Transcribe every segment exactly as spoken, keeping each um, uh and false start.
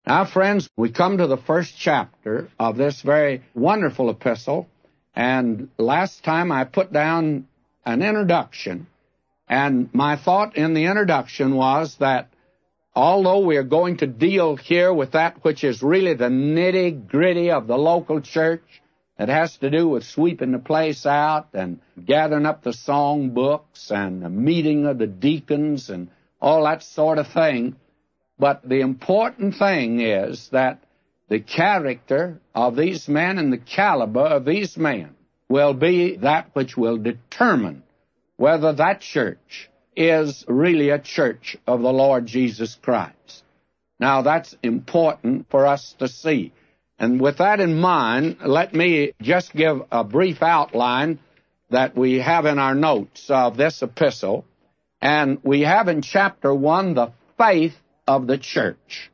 Now, friends, we come to the first chapter of this very wonderful epistle, and last time I put down an introduction, and my thought in the introduction was that although we are going to deal here with that which is really the nitty-gritty of the local church, it has to do with sweeping the place out and gathering up the song books and the meeting of the deacons and all that sort of thing. But the important thing is that the character of these men and the caliber of these men will be that which will determine whether that church is really a church of the Lord Jesus Christ. Now, that's important for us to see. And with that in mind, let me just give a brief outline that we have in our notes of this epistle. And we have in chapter one the faith of the church.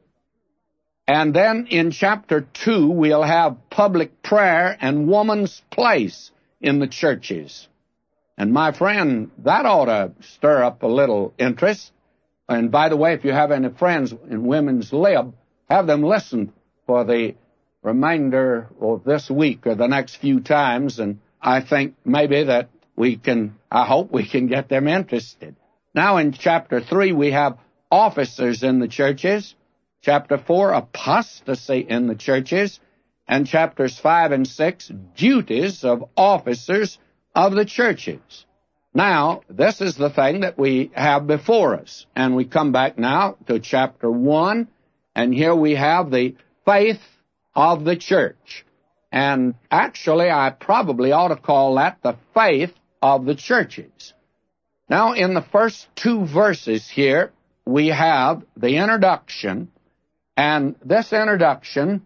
And then in chapter two, we'll have public prayer and woman's place in the churches. And my friend, that ought to stir up a little interest. And by the way, if you have any friends in women's lib, have them listen for the remainder of this week or the next few times. And I think maybe that we can, I hope we can get them interested. Now in chapter three, we have officers in the churches. Chapter four, apostasy in the churches. And chapters five and six, duties of officers of the churches. Now, this is the thing that we have before us. And we come back now to chapter one, and here we have the faith of the church. And actually, I probably ought to call that the faith of the churches. Now, in the first two verses here, we have the introduction, and this introduction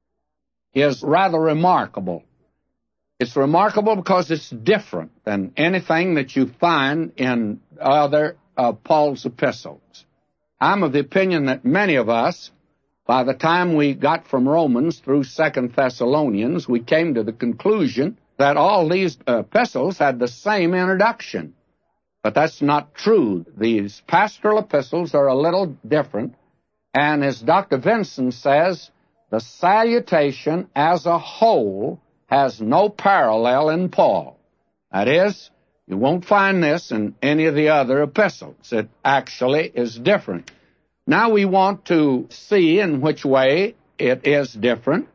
is rather remarkable. It's remarkable because it's different than anything that you find in other of Paul's epistles. I'm of the opinion that many of us, by the time we got from Romans through Second Thessalonians, we came to the conclusion that all these epistles had the same introduction. But that's not true. These pastoral epistles are a little different. And as Doctor Vinson says, the salutation as a whole has no parallel in Paul. That is, you won't find this in any of the other epistles. It actually is different. Now we want to see in which way it is different.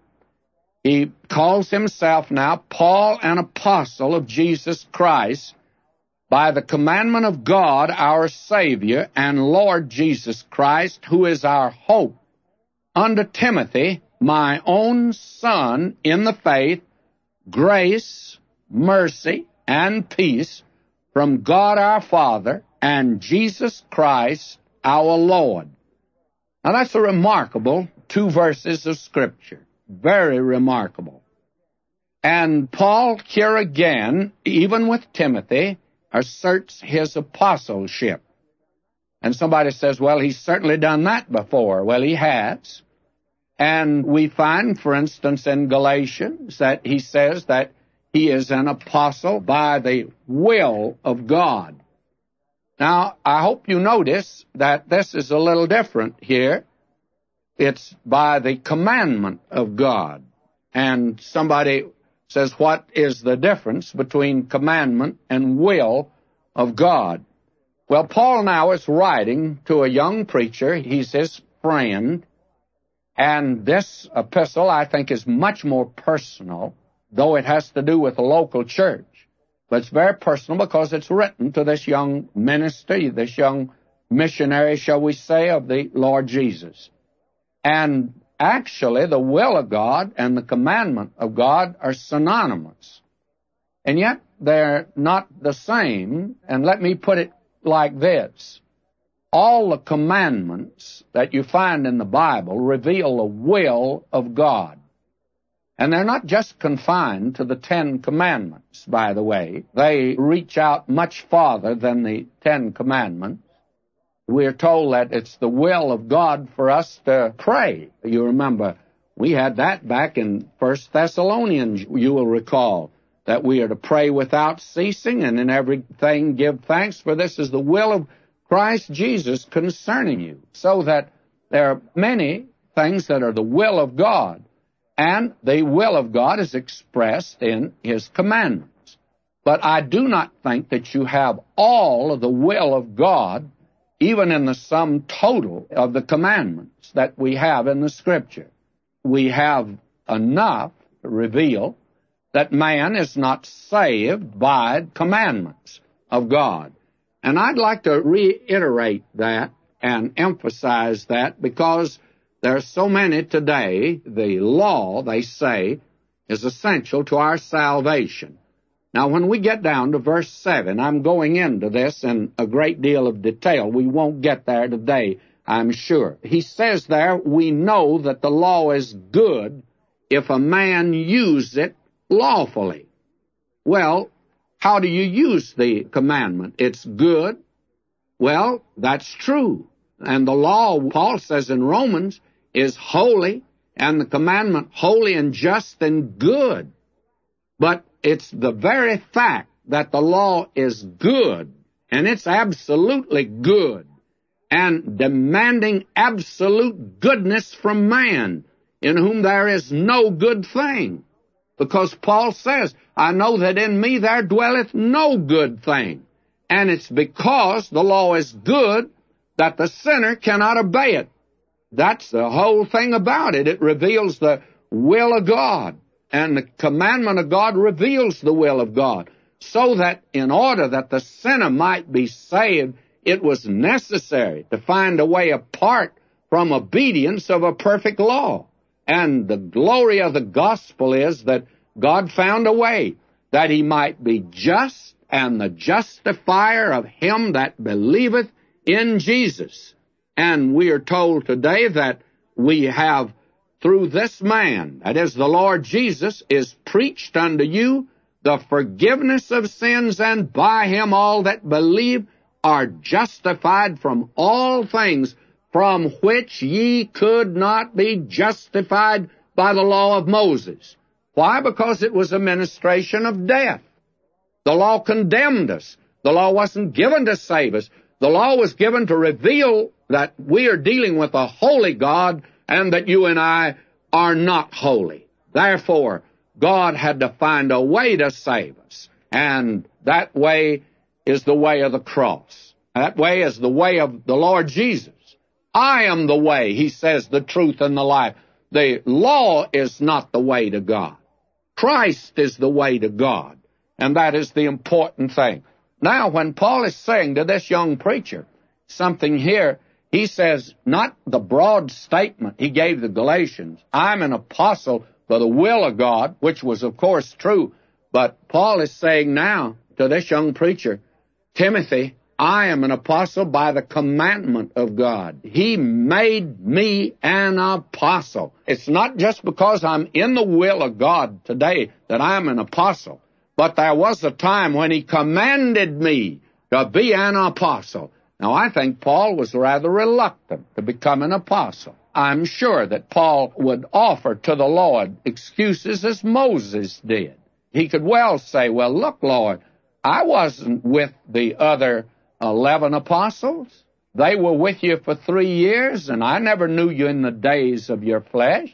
He calls himself now Paul, an apostle of Jesus Christ, by the commandment of God, our Savior, and Lord Jesus Christ, who is our hope, unto Timothy, my own son in the faith, grace, mercy, and peace from God our Father and Jesus Christ our Lord. Now that's a remarkable two verses of Scripture. Very remarkable. And Paul here again, even with Timothy, asserts his apostleship. And somebody says, well, he's certainly done that before. Well, he has. And we find, for instance, in Galatians, that he says that he is an apostle by the will of God. Now, I hope you notice that this is a little different here. It's by the commandment of God. And somebody says, what is the difference between commandment and will of God? Well, Paul now is writing to a young preacher. He's his friend. And this epistle, I think, is much more personal, though it has to do with a local church. But it's very personal because it's written to this young minister, this young missionary, shall we say, of the Lord Jesus. And actually, the will of God and the commandment of God are synonymous. And yet, they're not the same. And let me put it like this. All the commandments that you find in the Bible reveal the will of God. And they're not just confined to the Ten Commandments, by the way. They reach out much farther than the Ten Commandments. We're told that it's the will of God for us to pray. You remember, we had that back in First Thessalonians, you will recall, that we are to pray without ceasing and in everything give thanks, for this is the will of Christ Jesus concerning you. So that there are many things that are the will of God. And the will of God is expressed in His commandments. But I do not think that you have all of the will of God, even in the sum total of the commandments that we have in the Scripture. We have enough to reveal that man is not saved by commandments of God. And I'd like to reiterate that and emphasize that, because there are so many today. The law, they say, is essential to our salvation. Now, when we get down to verse seven, I'm going into this in a great deal of detail. We won't get there today, I'm sure. He says there, we know that the law is good if a man use it lawfully. Well, how do you use the commandment? It's good. Well, that's true. And the law, Paul says in Romans, is holy, and the commandment holy and just and good. But it's the very fact that the law is good, and it's absolutely good, and demanding absolute goodness from man, in whom there is no good thing. Because Paul says, I know that in me there dwelleth no good thing. And it's because the law is good that the sinner cannot obey it. That's the whole thing about it. It reveals the will of God. And the commandment of God reveals the will of God. So that in order that the sinner might be saved, it was necessary to find a way apart from obedience of a perfect law. And the glory of the gospel is that God found a way that He might be just and the justifier of him that believeth in Jesus. And we are told today that we have, through this man, that is the Lord Jesus, is preached unto you the forgiveness of sins, and by Him all that believe are justified from all things from which ye could not be justified by the law of Moses. Why? Because it was a ministration of death. The law condemned us. The law wasn't given to save us. The law was given to reveal that we are dealing with a holy God and that you and I are not holy. Therefore, God had to find a way to save us, and that way is the way of the cross. That way is the way of the Lord Jesus. I am the way, He says, the truth and the life. The law is not the way to God. Christ is the way to God, and that is the important thing. Now, when Paul is saying to this young preacher something here, he says, not the broad statement he gave the Galatians, I'm an apostle for the will of God, which was, of course, true. But Paul is saying now to this young preacher, Timothy, I am an apostle by the commandment of God. He made me an apostle. It's not just because I'm in the will of God today that I'm an apostle, but there was a time when He commanded me to be an apostle. Now, I think Paul was rather reluctant to become an apostle. I'm sure that Paul would offer to the Lord excuses as Moses did. He could well say, well, look, Lord, I wasn't with the other eleven apostles. They were with you for three years, and I never knew you in the days of your flesh.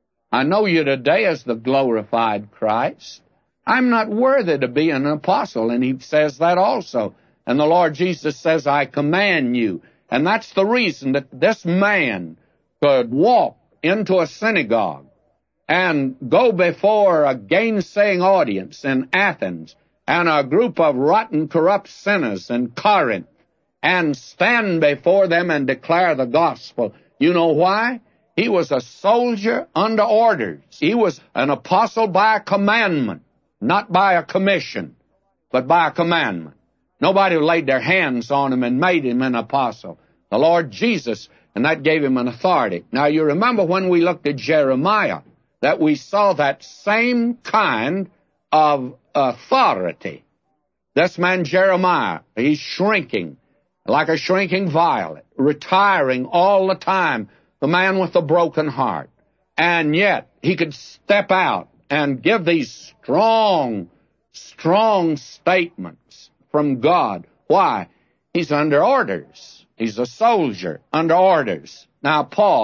I know you today as the glorified Christ. I'm not worthy to be an apostle, and he says that also. And the Lord Jesus says, I command you. And that's the reason that this man could walk into a synagogue and go before a gainsaying audience in Athens and a group of rotten, corrupt sinners in Corinth and stand before them and declare the gospel. You know why? He was a soldier under orders. He was an apostle by a commandment, not by a commission, but by a commandment. Nobody laid their hands on him and made him an apostle. The Lord Jesus, and that gave him an authority. Now, you remember when we looked at Jeremiah, that we saw that same kind of authority. This man Jeremiah, he's shrinking like a shrinking violet, retiring all the time, the man with the broken heart. And yet, he could step out and give these strong, strong statements from God. Why? He's under orders. He's a soldier under orders. Now, Paul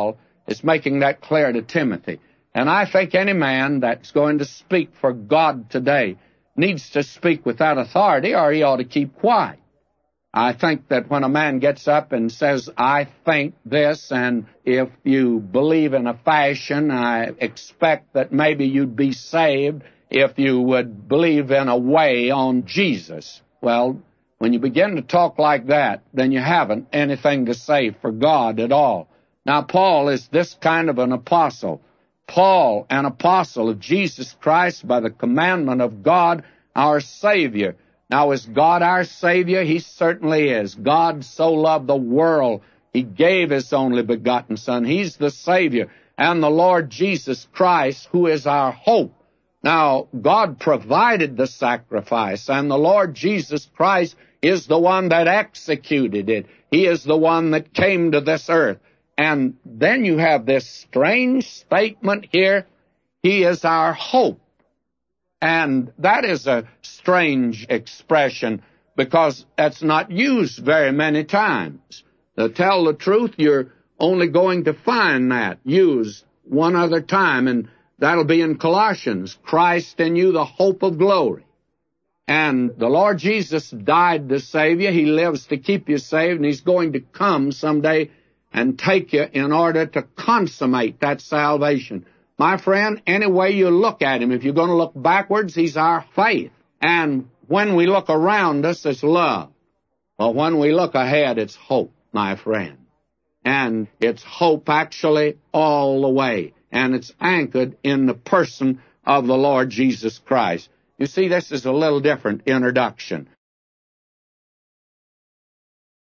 is making that clear to Timothy. And I think any man that's going to speak for God today needs to speak with that authority, or he ought to keep quiet. I think that when a man gets up and says, I think this, and if you believe in a fashion, I expect that maybe you'd be saved if you would believe in a way on Jesus. Well, when you begin to talk like that, then you haven't anything to say for God at all. Now, Paul is this kind of an apostle. Paul, an apostle of Jesus Christ by the commandment of God, our Savior. Now, is God our Savior? He certainly is. God so loved the world, He gave His only begotten Son. He's the Savior. And the Lord Jesus Christ, who is our hope. Now, God provided the sacrifice, and the Lord Jesus Christ is the one that executed it. He is the one that came to this earth. And then you have this strange statement here, He is our hope. And that is a strange expression because that's not used very many times. To tell the truth, you're only going to find that used one other time, and that'll be in Colossians, Christ in you, the hope of glory. And the Lord Jesus died to save you. He lives to keep you saved, and He's going to come someday and take you in order to consummate that salvation. My friend, any way you look at Him, if you're going to look backwards, He's our faith. And when we look around us, it's love. But when we look ahead, it's hope, my friend. And it's hope actually all the way. And it's anchored in the person of the Lord Jesus Christ. You see, this is a little different introduction.